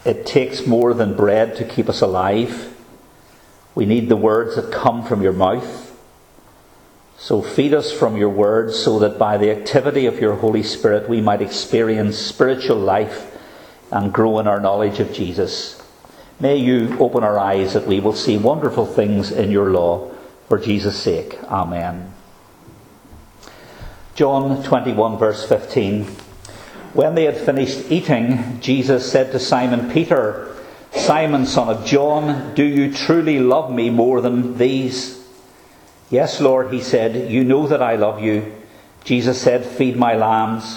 It takes more than bread to keep us alive. We need the words that come from your mouth. So feed us from your words so that by the activity of your Holy Spirit we might experience spiritual life and grow in our knowledge of Jesus. May you open our eyes that we will see wonderful things in your law for Jesus' sake. Amen. John 21 verse 15. When they had finished eating, Jesus said to Simon Peter, "Simon, son of John, do you truly love me more than these?" "Yes, Lord," he said, "you know that I love you." Jesus said, "Feed my lambs."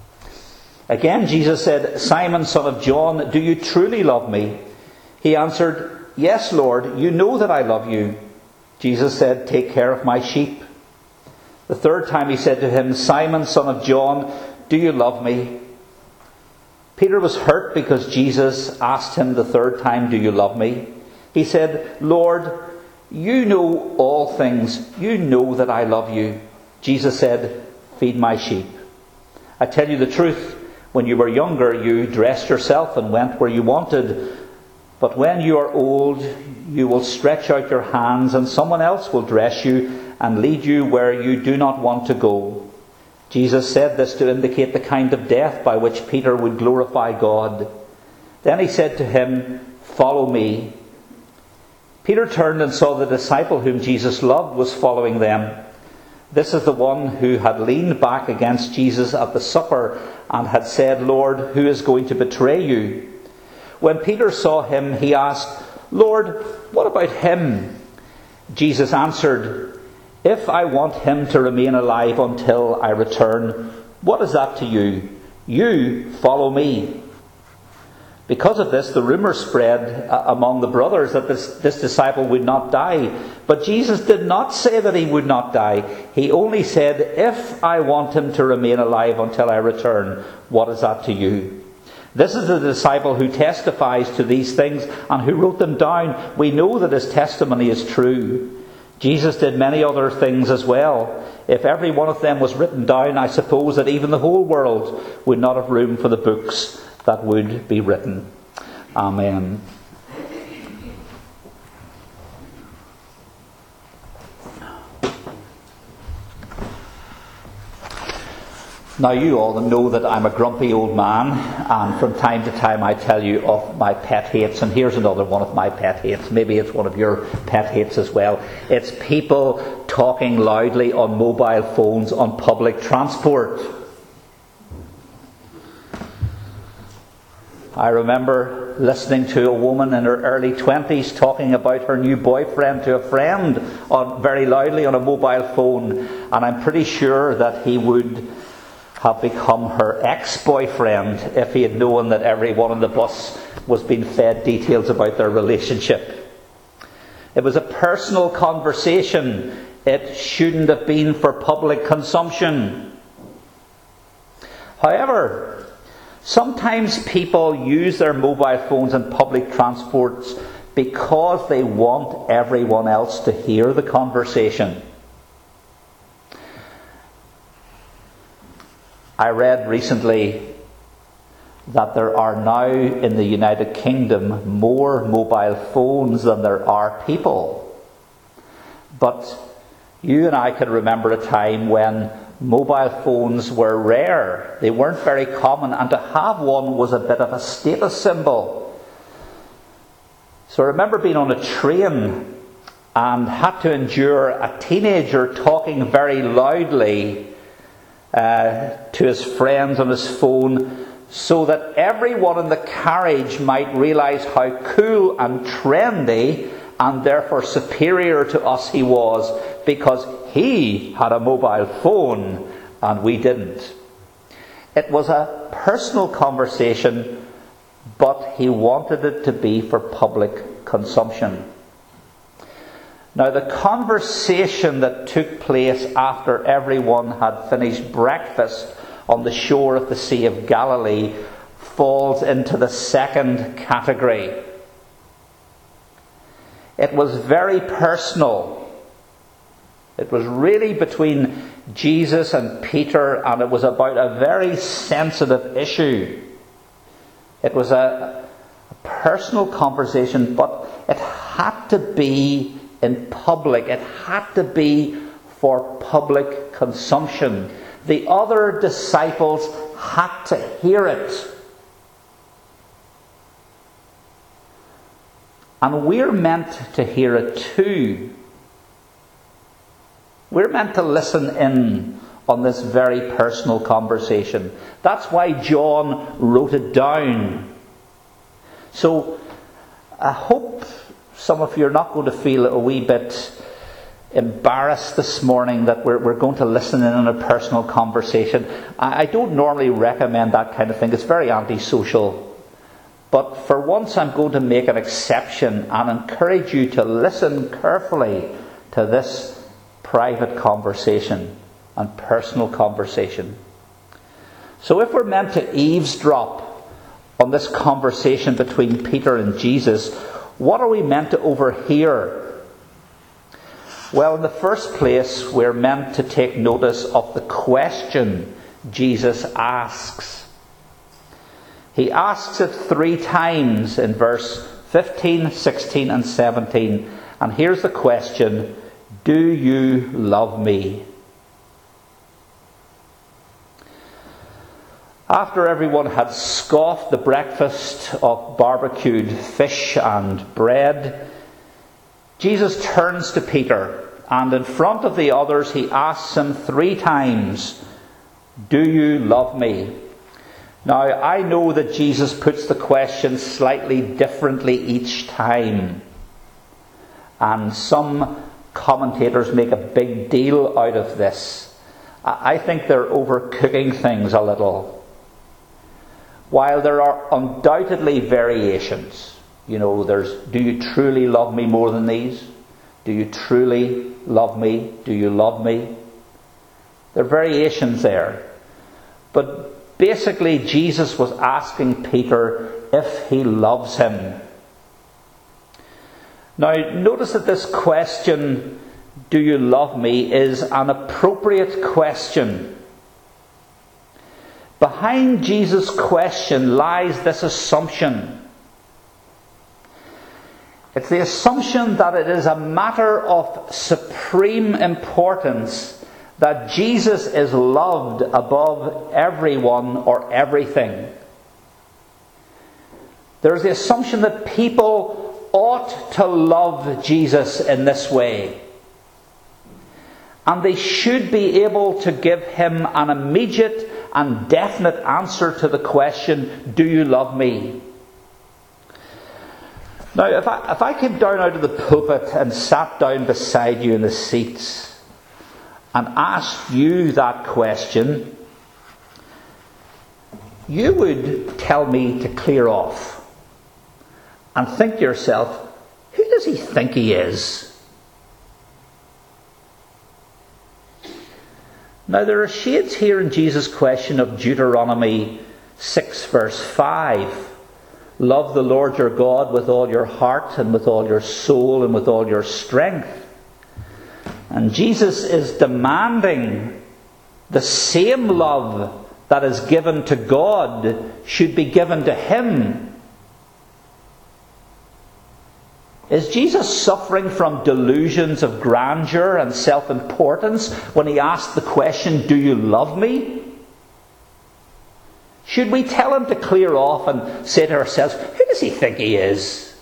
Again Jesus said, "Simon, son of John, do you truly love me?" He answered, "Yes, Lord, you know that I love you." Jesus said, "Take care of my sheep." The third time he said to him, "Simon, son of John, do you love me?" Peter was hurt because Jesus asked him the third time, "Do you love me?" He said, "Lord, you know all things. You know that I love you." Jesus said, "Feed my sheep. I tell you the truth, when you were younger, you dressed yourself and went where you wanted. But when you are old, you will stretch out your hands and someone else will dress you and lead you where you do not want to go." Jesus said this to indicate the kind of death by which Peter would glorify God. Then he said to him, "Follow me." Peter turned and saw the disciple whom Jesus loved was following them. This is the one who had leaned back against Jesus at the supper and had said, "Lord, who is going to betray you?" When Peter saw him, he asked, "Lord, what about him?" Jesus answered, "If I want him to remain alive until I return, what is that to you? You follow me." Because of this, the rumour spread among the brothers that this disciple would not die. But Jesus did not say that he would not die. He only said, "If I want him to remain alive until I return, what is that to you?" This is the disciple who testifies to these things and who wrote them down. We know that his testimony is true. Jesus did many other things as well. If every one of them was written down, I suppose that even the whole world would not have room for the books that would be written. Amen. Now you all know that I'm a grumpy old man, and from time to time I tell you of my pet hates, and here's another one of my pet hates. Maybe it's one of your pet hates as well. It's people talking loudly on mobile phones on public transport. I remember listening to a woman in her early 20s talking about her new boyfriend to a friend very loudly on a mobile phone, and I'm pretty sure that he would have become her ex-boyfriend if he had known that everyone on the bus was being fed details about their relationship. It was a personal conversation. It shouldn't have been for public consumption. However, sometimes people use their mobile phones in public transports because they want everyone else to hear the conversation. I read recently that there are now in the United Kingdom more mobile phones than there are people. But you and I can remember a time when mobile phones were rare. They weren't very common, and to have one was a bit of a status symbol. So I remember being on a train and had to endure a teenager talking very loudly to his friends on his phone so that everyone in the carriage might realise how cool and trendy and therefore superior to us he was, because he had a mobile phone and we didn't. It was a personal conversation, but he wanted it to be for public consumption. Now, the conversation that took place after everyone had finished breakfast on the shore of the Sea of Galilee falls into the second category. It was very personal. It was really between Jesus and Peter, and it was about a very sensitive issue. It was a personal conversation, but it had to be in public. It had to be for public consumption. The other disciples had to hear it. And we're meant to hear it too. We're meant to listen in on this very personal conversation. That's why John wrote it down. So I hope some of you are not going to feel a wee bit embarrassed this morning that we're going to listen in on a personal conversation. I don't normally recommend that kind of thing. It's very antisocial. But for once I'm going to make an exception and encourage you to listen carefully to this private conversation and personal conversation. So if we're meant to eavesdrop on this conversation between Peter and Jesus, what are we meant to overhear? Well, in the first place, we're meant to take notice of the question Jesus asks. He asks it 3 times in verse 15, 16 and 17. And here's the question: do you love me? After everyone had scoffed the breakfast of barbecued fish and bread, Jesus turns to Peter, and in front of the others he asks him 3 times, do you love me? Now, I know that Jesus puts the question slightly differently each time. And some commentators make a big deal out of this. I think they're overcooking things a little. While there are undoubtedly variations, there's, do you truly love me more than these? Do you truly love me? Do you love me? There are variations there. But basically, Jesus was asking Peter if he loves him. Now, notice that this question, do you love me, is an appropriate question. Behind Jesus' question lies this assumption. It's the assumption that it is a matter of supreme importance that Jesus is loved above everyone or everything. There's the assumption that people ought to love Jesus in this way. And they should be able to give him an immediate and definite answer to the question, do you love me? Now, if I came down out of the pulpit and sat down beside you in the seats and asked you that question, you would tell me to clear off and think to yourself, who does he think he is? Now, there are shades here in Jesus' question of Deuteronomy 6 verse 5. Love the Lord your God with all your heart and with all your soul and with all your strength. And Jesus is demanding the same love that is given to God should be given to him. Is Jesus suffering from delusions of grandeur and self-importance when he asked the question, do you love me? Should we tell him to clear off and say to ourselves, who does he think he is?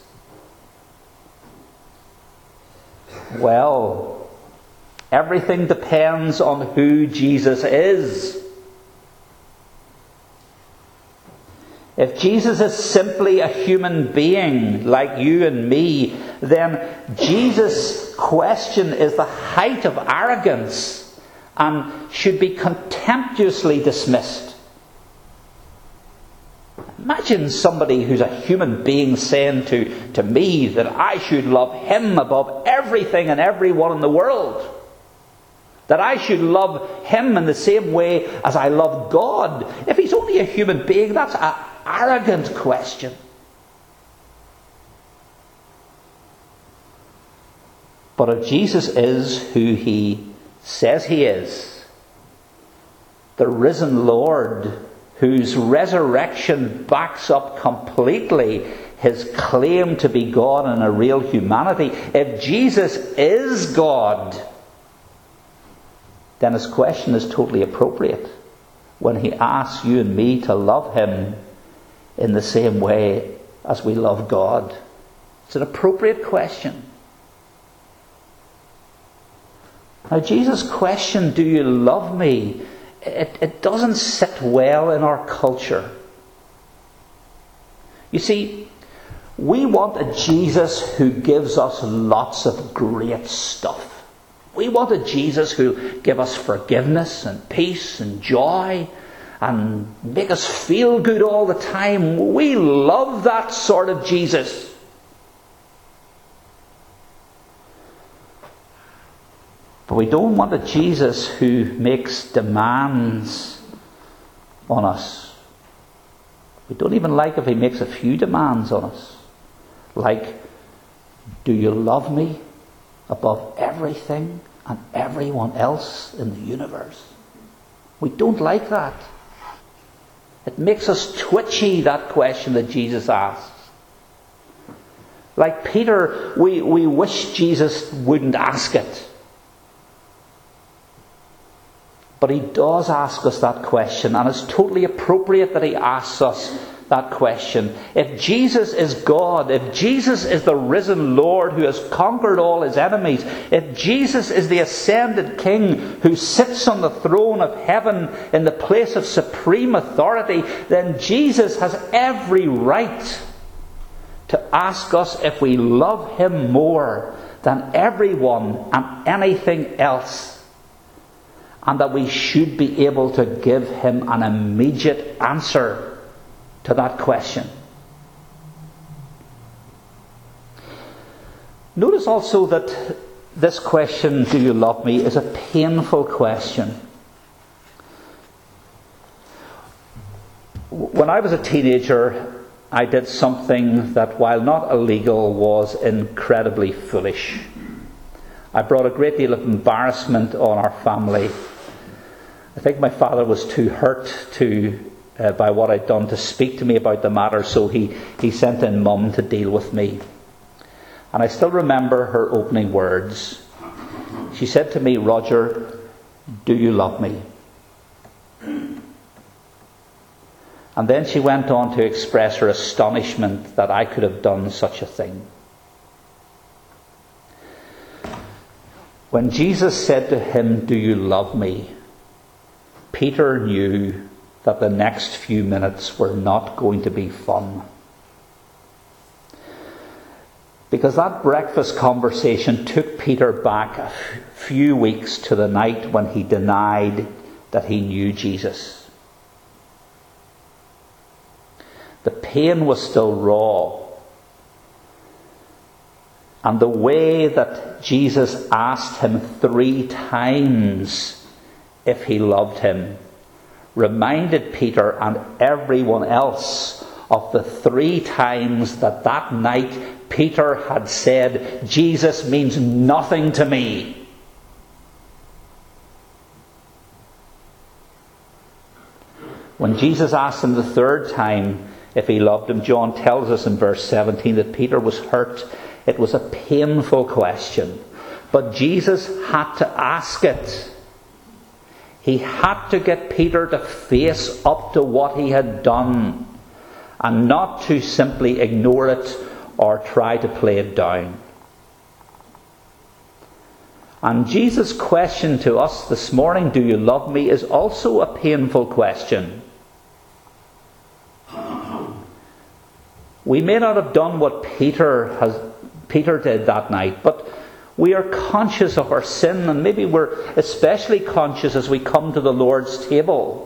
Well, everything depends on who Jesus is. If Jesus is simply a human being like you and me, then Jesus' question is the height of arrogance and should be contemptuously dismissed. Imagine somebody who's a human being saying to me that I should love him above everything and everyone in the world. That I should love him in the same way as I love God. If he's only a human being, that's an arrogant question. But if Jesus is who he says he is, the risen Lord, whose resurrection backs up completely his claim to be God and a real humanity, if Jesus is God, then his question is totally appropriate when he asks you and me to love him in the same way as we love God. It's an appropriate question. Now, Jesus' question, do you love me? It doesn't sit well in our culture. You see, we want a Jesus who gives us lots of great stuff. We want a Jesus who gives us forgiveness and peace and joy and make us feel good all the time. We love that sort of Jesus. But we don't want a Jesus who makes demands on us. We don't even like if he makes a few demands on us. Like, do you love me above everything and everyone else in the universe? We don't like that. It makes us twitchy, that question that Jesus asks. Like Peter, we wish Jesus wouldn't ask it. But he does ask us that question, and it's totally appropriate that he asks us that question. If Jesus is God, if Jesus is the risen Lord who has conquered all his enemies, if Jesus is the ascended King who sits on the throne of heaven in the place of supreme authority, then Jesus has every right to ask us if we love him more than everyone and anything else. And that we should be able to give him an immediate answer to that question. Notice also that this question, do you love me, is a painful question. When I was a teenager, I did something that, while not illegal, was incredibly foolish. I brought a great deal of embarrassment on our family. I think my father was too hurt by what I'd done to speak to me about the matter, so he sent in Mum to deal with me. And I still remember her opening words. She said to me, "Roger, do you love me?" And then she went on to express her astonishment that I could have done such a thing. When Jesus said to him, "Do you love me?" Peter knew that the next few minutes were not going to be fun. Because that breakfast conversation took Peter back a few weeks to the night when he denied that he knew Jesus. The pain was still raw. And the way that Jesus asked him 3 times if he loved him reminded Peter and everyone else of the 3 times that night Peter had said, "Jesus means nothing to me." When Jesus asked him the 3rd time if he loved him, John tells us in verse 17 that Peter was hurt. It was a painful question. But Jesus had to ask it. He had to get Peter to face up to what he had done and not to simply ignore it or try to play it down. And Jesus' question to us this morning, "Do you love me?" is also a painful question. We may not have done what Peter did that night, but we are conscious of our sin, and maybe we're especially conscious as we come to the Lord's table.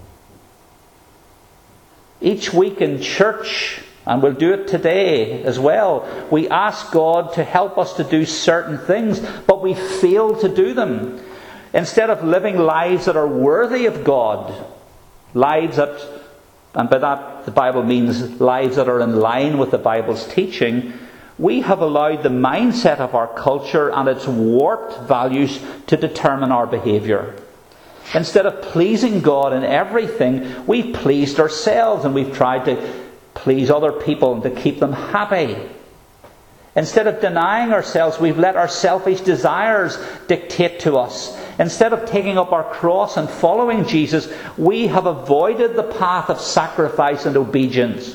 Each week in church, and we'll do it today as well, we ask God to help us to do certain things, but we fail to do them. Instead of living lives that are worthy of God, lives that, and by that the Bible means lives that are in line with the Bible's teaching, we have allowed the mindset of our culture and its warped values to determine our behaviour. Instead of pleasing God in everything, we've pleased ourselves, and we've tried to please other people and to keep them happy. Instead of denying ourselves, we've let our selfish desires dictate to us. Instead of taking up our cross and following Jesus, we have avoided the path of sacrifice and obedience.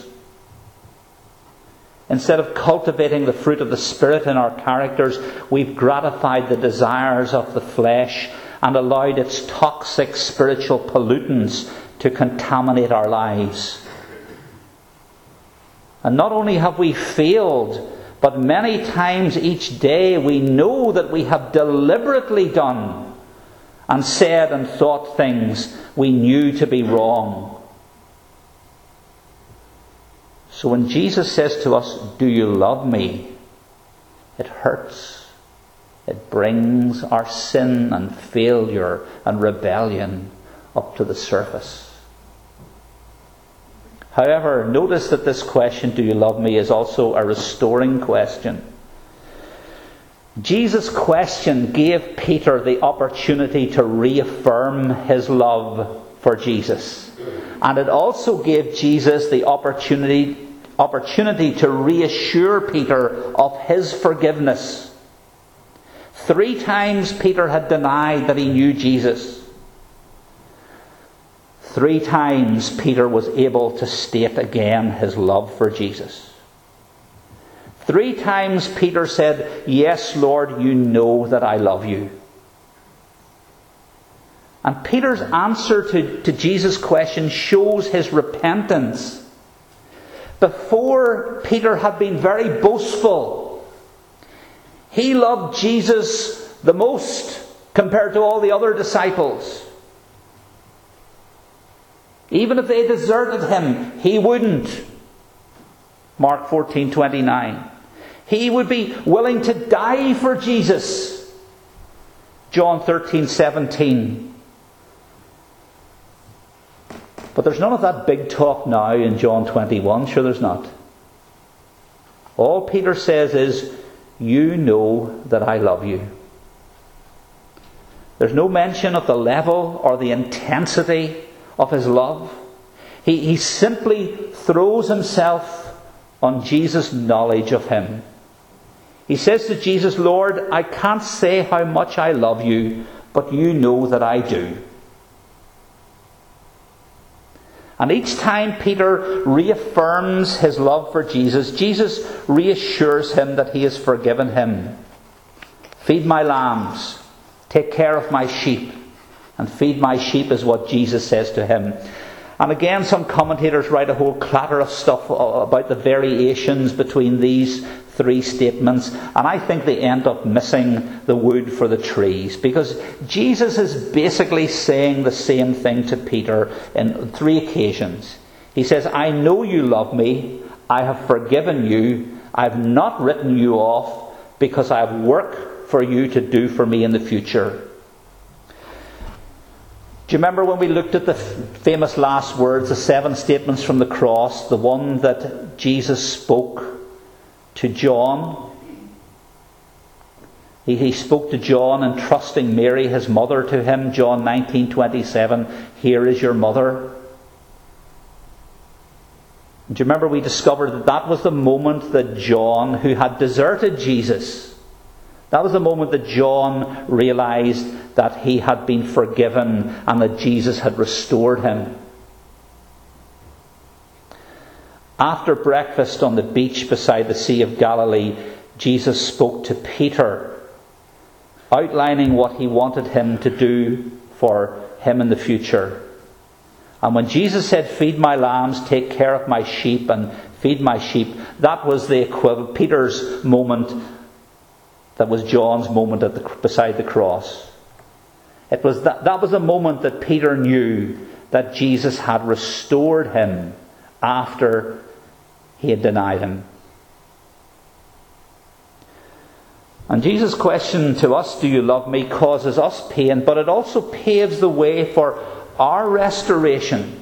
Instead of cultivating the fruit of the Spirit in our characters, we've gratified the desires of the flesh and allowed its toxic spiritual pollutants to contaminate our lives. And not only have we failed, but many times each day we know that we have deliberately done and said and thought things we knew to be wrong. So when Jesus says to us, "Do you love me?" it hurts. It brings our sin and failure and rebellion up to the surface. However, notice that this question, "Do you love me?" is also a restoring question. Jesus' question gave Peter the opportunity to reaffirm his love for Jesus. And it also gave Jesus the opportunity to reassure Peter of his forgiveness. 3 times Peter had denied that he knew Jesus. 3 times Peter was able to state again his love for Jesus. 3 times Peter said, "Yes, Lord, you know that I love you." And Peter's answer to Jesus' question shows his repentance. Before, Peter had been very boastful. He loved Jesus the most compared to all the other disciples. Even if they deserted him, he wouldn't. Mark 14:29. He would be willing to die for Jesus. John 13:17. But there's none of that big talk now in John 21. Sure there's not. All Peter says is, "You know that I love you." There's no mention of the level or the intensity of his love. He simply throws himself on Jesus' knowledge of him. He says to Jesus, "Lord, I can't say how much I love you, but you know that I do." And each time Peter reaffirms his love for Jesus, Jesus reassures him that he has forgiven him. "Feed my lambs, take care of my sheep." And "feed my sheep" is what Jesus says to him. And again, some commentators write a whole clatter of stuff about the variations between these 3 statements. And I think they end up missing the wood for the trees. Because Jesus is basically saying the same thing to Peter in 3 occasions. He says, "I know you love me. I have forgiven you. I have not written you off because I have work for you to do for me in the future." Do you remember when we looked at the famous last words, the 7 statements from the cross, the one that Jesus spoke to John? He spoke to John entrusting Mary, his mother, to him. John 19:27, "Here is your mother." Do you remember we discovered that that was the moment that John, who had deserted Jesus, that was the moment that John realized that he had been forgiven and that Jesus had restored him. After breakfast on the beach beside the Sea of Galilee, Jesus spoke to Peter, outlining what he wanted him to do for him in the future. And when Jesus said, "Feed my lambs, take care of my sheep, and feed my sheep," that was the equivalent, Peter's moment. That was John's moment beside the cross. It was that was a moment that Peter knew that Jesus had restored him after he had denied him. And Jesus' question to us, "Do you love me?" causes us pain, but it also paves the way for our restoration.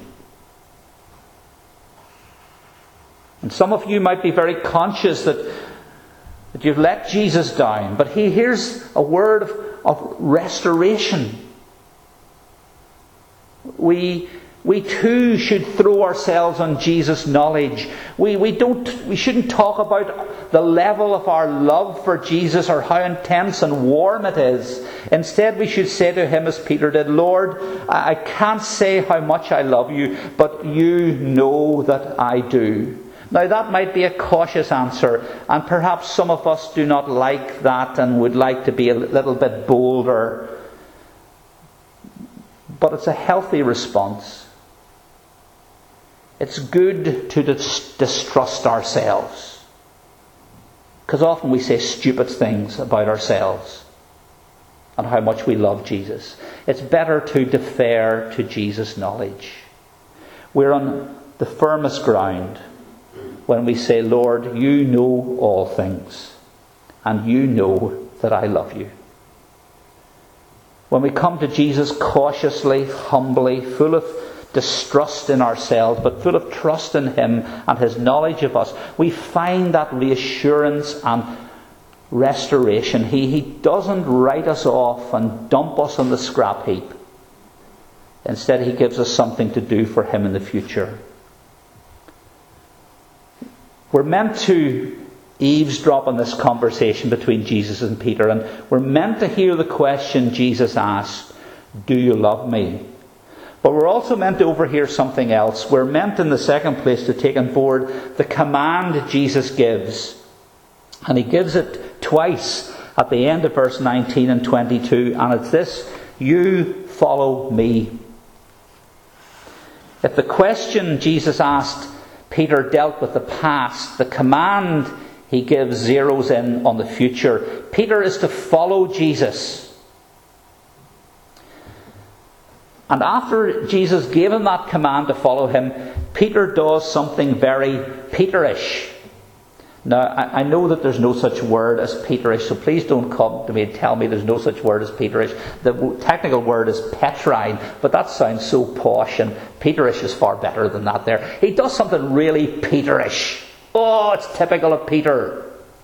And some of you might be very conscious that you've let Jesus down, but here's a word of restoration. We we too should throw ourselves on Jesus' knowledge. We shouldn't talk about the level of our love for Jesus or how intense and warm it is. Instead, we should say to him as Peter did, Lord, I can't say how much I love you, but you know that I do. Now that might be a cautious answer, and perhaps some of us do not like that and would like to be a little bit bolder. But it's a healthy response. It's good to distrust ourselves. Because often we say stupid things about ourselves and how much we love Jesus. It's better to defer to Jesus' knowledge. We're on the firmest ground when we say, Lord, you know all things, and you know that I love you. When we come to Jesus cautiously, humbly, full of distrust in ourselves, but full of trust in him and his knowledge of us, we find that reassurance and restoration. He doesn't write us off and dump us on the scrap heap. Instead, he gives us something to do for him in the future. We're meant to eavesdrop on this conversation between Jesus and Peter, and we're meant to hear the question Jesus asked, do you love me? But we're also meant to overhear something else. We're meant in the second place to take on board the command Jesus gives. And he gives it twice at the end of verse 19 and 22, and it's this: you follow me. If the question Jesus asked Peter dealt with the past, the command he gives zeroes in on the future. Peter is to follow Jesus. And after Jesus gave him that command to follow him, Peter does something very Peterish. Now, I know that there's no such word as Peterish, so please don't come to me and tell me there's no such word as Peterish. The technical word is Petrine, but that sounds so posh, and Peterish is far better than that there. He does something really Peterish. Oh, it's typical of Peter.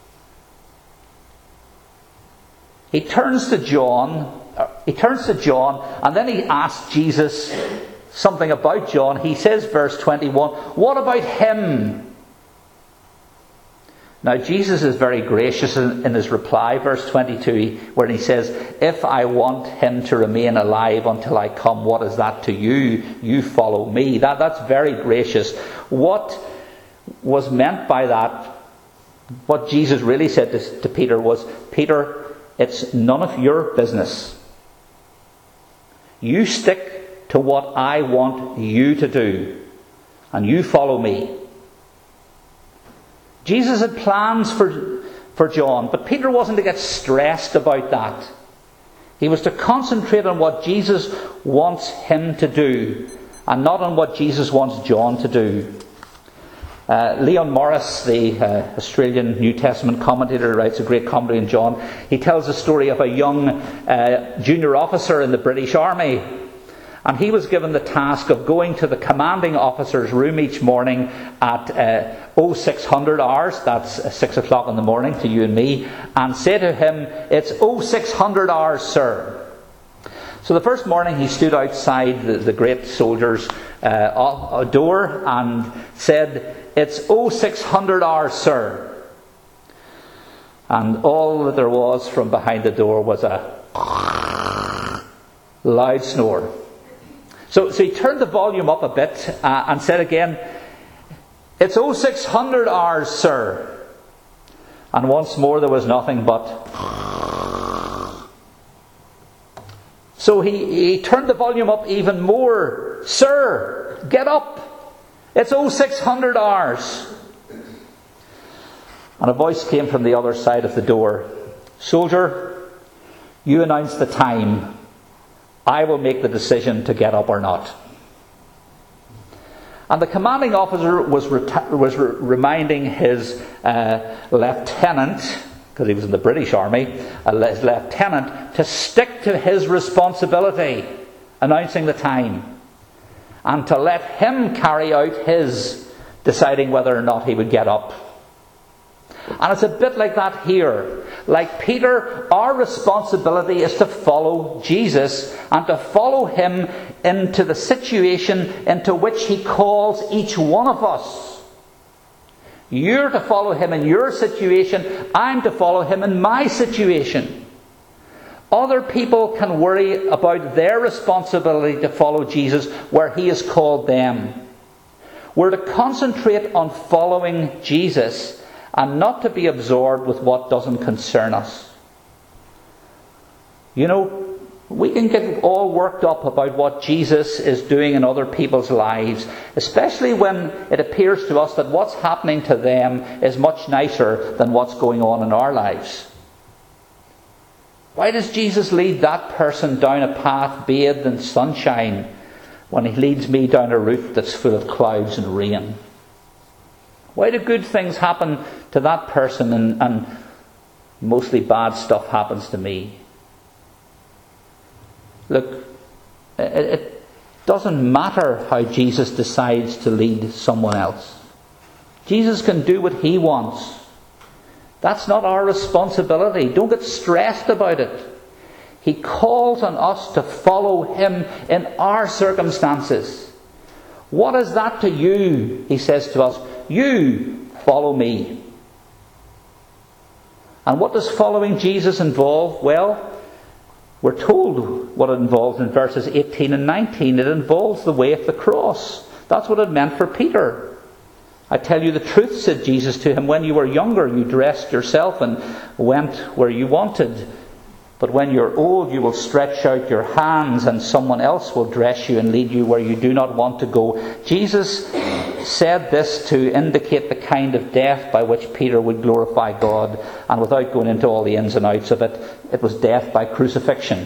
He turns to John, and then he asks Jesus something about John. He says, verse 21, what about him? Now, Jesus is very gracious in his reply, verse 22, where he says, if I want him to remain alive until I come, what is that to you? You follow me. That's very gracious. What was meant by that, what Jesus really said to Peter was, Peter, it's none of your business. You stick to what I want you to do, and you follow me. Jesus had plans for John, but Peter wasn't to get stressed about that. He was to concentrate on what Jesus wants him to do, and not on what Jesus wants John to do. Leon Morris, the Australian New Testament commentator, writes a great commentary on John. He tells the story of a young junior officer in the British Army. And he was given the task of going to the commanding officer's room each morning at 0600 hours, that's 6 o'clock in the morning to you and me, and say to him, it's 0600 hours, sir. So the first morning he stood outside the great soldier's door and said, it's 0600 hours, sir. And all that there was from behind the door was a loud snore. So he turned the volume up a bit and said again, it's 0600 hours, sir. And once more there was nothing but... So he turned the volume up even more. Sir, get up. It's 0600 hours. And a voice came from the other side of the door. Soldier, you announce the time. I will make the decision to get up or not. And the commanding officer was reminding his lieutenant, because he was in the British Army, his lieutenant, to stick to his responsibility, announcing the time, and to let him carry out his deciding whether or not he would get up. And it's a bit like that here. Like Peter, our responsibility is to follow Jesus and to follow him into the situation into which he calls each one of us. You're to follow him in your situation. I'm to follow him in my situation. Other people can worry about their responsibility to follow Jesus where he has called them. We're to concentrate on following Jesus and not to be absorbed with what doesn't concern us. You know, we can get all worked up about what Jesus is doing in other people's lives, especially when it appears to us that what's happening to them is much nicer than what's going on in our lives. Why does Jesus lead that person down a path bathed in sunshine when he leads me down a route that's full of clouds and rain? Why do good things happen to that person and mostly bad stuff happens to me? Look, it doesn't matter how Jesus decides to lead someone else. Jesus can do what he wants. That's not our responsibility. Don't get stressed about it. He calls on us to follow him in our circumstances. What is that to you? He says to us, you follow me. And what does following Jesus involve? Well, we're told what it involves in verses 18 and 19. It involves the way of the cross. That's what it meant for Peter. I tell you the truth, said Jesus to him, when you were younger you dressed yourself and went where you wanted. But when you're old you will stretch out your hands and someone else will dress you and lead you where you do not want to go. Jesus said this to indicate the kind of death by which Peter would glorify God. And without going into all the ins and outs of it, it was death by crucifixion.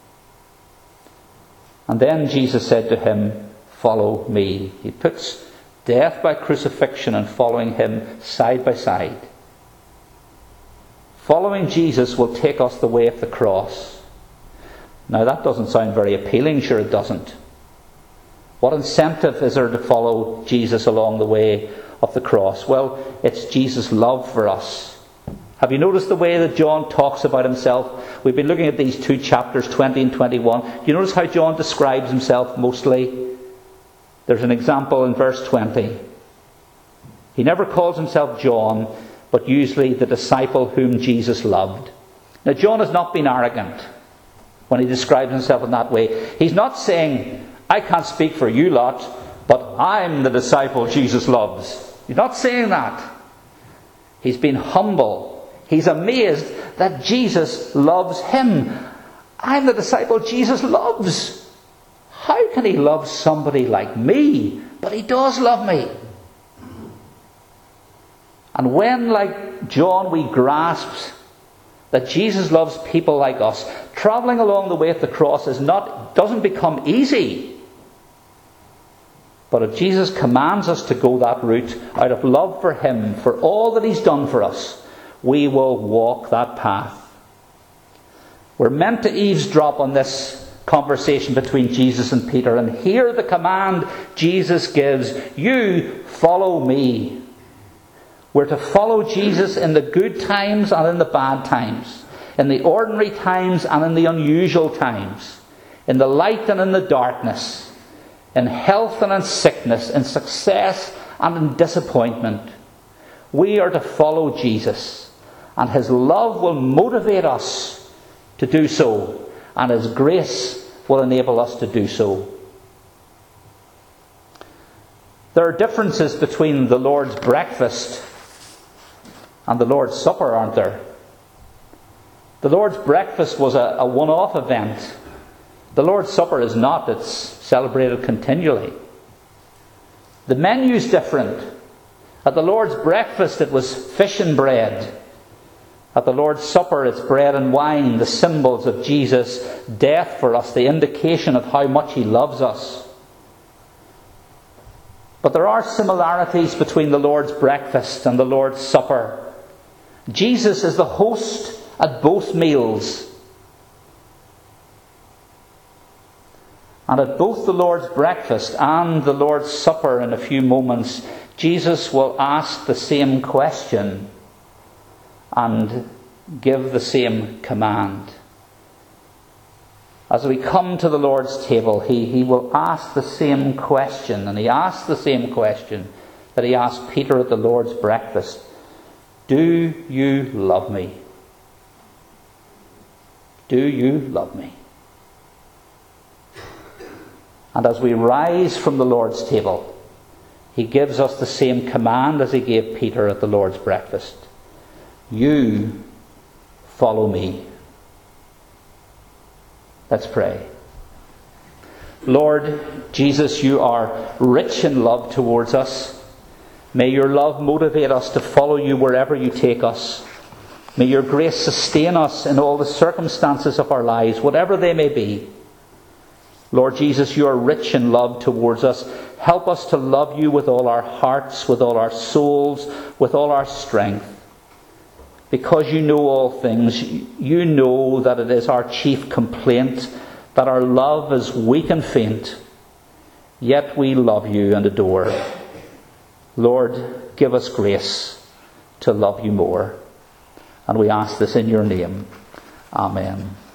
And then Jesus said to him, follow me. He puts death by crucifixion and following him side by side. Following Jesus will take us the way of the cross. Now that doesn't sound very appealing, sure it doesn't. What incentive is there to follow Jesus along the way of the cross? Well, it's Jesus' love for us. Have you noticed the way that John talks about himself? We've been looking at these two chapters, 20 and 21. Do you notice how John describes himself mostly? There's an example in verse 20. He never calls himself John, but usually the disciple whom Jesus loved. Now, John has not been arrogant when he describes himself in that way. He's not saying, I can't speak for you lot, but I'm the disciple Jesus loves. He's not saying that. He's been humble. He's amazed that Jesus loves him. I'm the disciple Jesus loves. How can he love somebody like me? But he does love me. And when, like John, we grasp that Jesus loves people like us, travelling along the way of the cross doesn't become easy. But if Jesus commands us to go that route out of love for him, for all that he's done for us, we will walk that path. We're meant to eavesdrop on this conversation between Jesus and Peter and hear the command Jesus gives, you follow me. We're to follow Jesus in the good times and in the bad times, in the ordinary times and in the unusual times, in the light and in the darkness, in health and in sickness, in success and in disappointment. We are to follow Jesus, and his love will motivate us to do so, and his grace will enable us to do so. There are differences between the Lord's breakfast and the Lord's Supper, aren't there? The Lord's breakfast was a one-off event. The Lord's Supper is not. It's celebrated continually. The menu's different. At the Lord's breakfast it was fish and bread. At the Lord's Supper it's bread and wine, the symbols of Jesus' death for us, the indication of how much he loves us. But there are similarities between the Lord's breakfast and the Lord's Supper. Jesus is the host at both meals. And at both the Lord's breakfast and the Lord's Supper in a few moments, Jesus will ask the same question. and give the same command. As we come to the Lord's table, he will ask the same question, and he asks the same question that he asked Peter at the Lord's breakfast. Do you love me? Do you love me? And as we rise from the Lord's table, he gives us the same command as he gave Peter at the Lord's breakfast. You follow me. Let's pray. Lord Jesus, you are rich in love towards us. May your love motivate us to follow you wherever you take us. May your grace sustain us in all the circumstances of our lives, whatever they may be. Lord Jesus, you are rich in love towards us. Help us to love you with all our hearts, with all our souls, with all our strength. Because you know all things, you know that it is our chief complaint that our love is weak and faint. Yet we love you and adore. Lord, give us grace to love you more. And we ask this in your name. Amen.